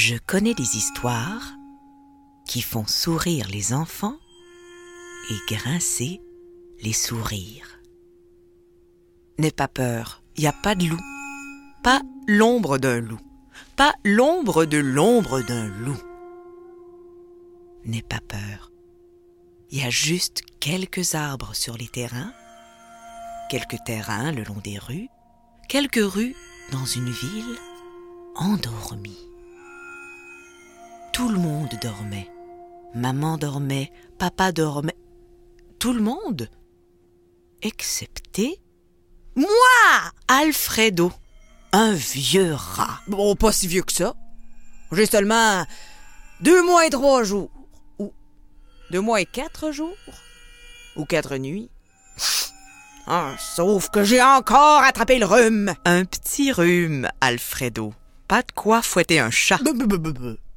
Je connais des histoires qui font sourire les enfants et grincer les sourires. N'aie pas peur, il n'y a pas de loup, pas l'ombre d'un loup, pas l'ombre de l'ombre d'un loup. N'aie pas peur, il y a juste quelques arbres sur les terrains, quelques terrains le long des rues, quelques rues dans une ville endormie. Tout le monde dormait. Maman dormait, papa dormait. Tout le monde, excepté moi, Alfredo, un vieux rat. Bon, pas si vieux que ça. J'ai seulement 2 mois et 3 jours. Ou 2 mois et 4 jours. Ou 4 nuits. Ah, sauf que j'ai encore attrapé le rhume. Un petit rhume, Alfredo. Pas de quoi fouetter un chat.